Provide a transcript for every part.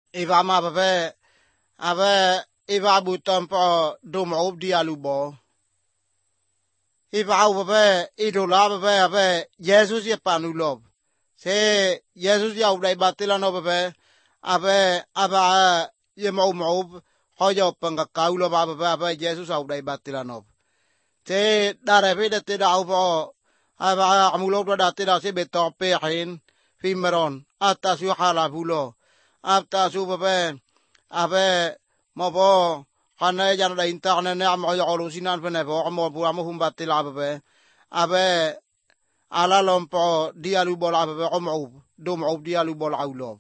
Eva ma bebe ave Eva buton po dum ob dialubo Eva bebe idola bebe ave Jesus ye panulob se Jesus ya uday batila no bebe ave ava ye mo hoyo panga kaulo bebe ave Jesus uday batila no te dare vede te da ubo ava amulo da te da se beto pe hin fimeron atas yu hala bulo atas u bebe ave mobo khane jan da internet ne am yo lo sinan fene bo mo bu am hum batila bebe ave ala lompo dialu bol ave o do mo dialu bol aulo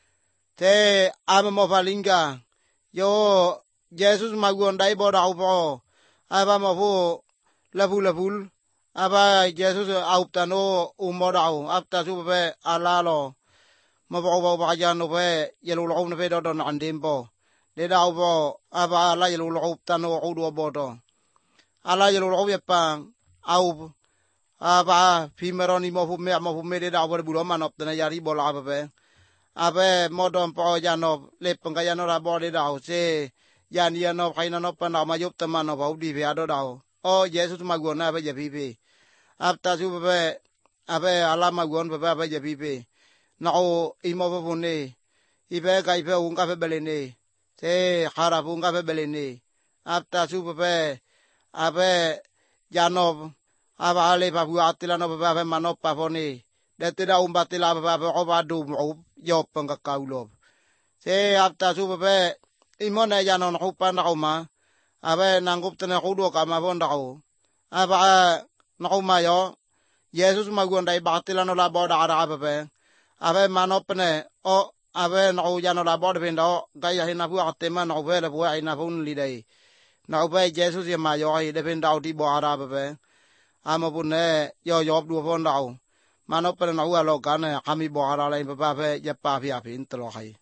te am mo valinga yo Jesus magon dai bo da ubo ava mo bu lavul ava Jesus auptano umodao apta su bebe ala lo mo bo ba jan no be yelo lo no be do don andimbo de da bo aba la yelo lo tano o do bodo ala yelo lo yepa au aba fimeroni mo fu me de da bo bu man op na yari bo la be abe modon po jano le panga jano ra bo de da se yan yano khaina no pa na ma yup ta man no ba di be ado da o Jesus magona be je bi apta su be abe ala magon be be je bi na o imo bo ne ibe ka ibe un ka fe belene se khara bu nga fe belene apta su be abe janov aba ale ba bu atila no ba fe manop pa fone de te da un batila ba o ba du yo panga kaulo se apta su be imona janon ho pa na ma abe nangup tene ho do ka ma bon da ho aba no ma yo Jesus magonda batila no la bo da ara be abe manop ne o ave no ya no la bod vindo gaya hina bu atema no vele bu ina fun lidai no be Jesus ye ma yo hi de vindo di bo ara be ama bu ne yo du fon dau mano per no wa lo kan ami bo ara lai ba be ye pa fi a fin tlo hai